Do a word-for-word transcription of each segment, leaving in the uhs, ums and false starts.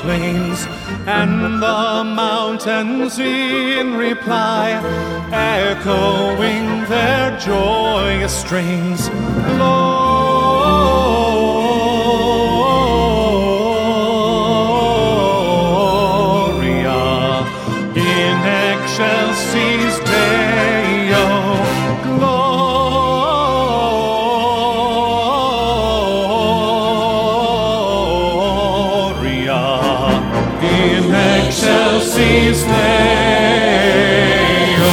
plains, and the mountains in reply, echoing their joyous strains. Gloria in excelsis Deo. Gloria in excelsis Deo.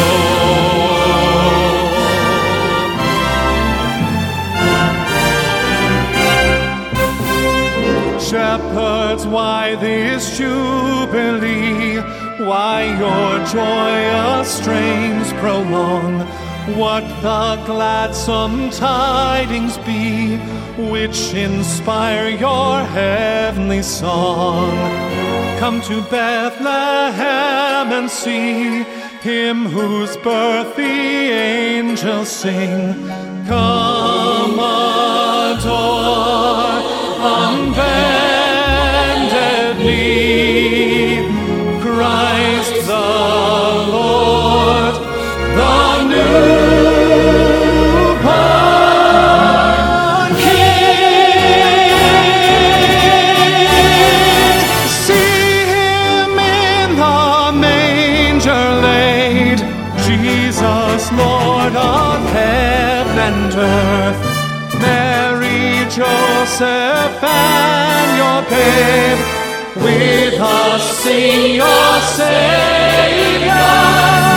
Shepherds, why this jubilee? Why your joyous strains prolong? What the gladsome tidings be which inspire your heavenly song? Come to Bethlehem and see him whose birth the angels sing. Come adore unbended knee, Christ the Lord, the newborn King. See him in the manger laid, Jesus, Lord of heaven and earth. Mary, Joseph, and your babe, with us sing your Savior.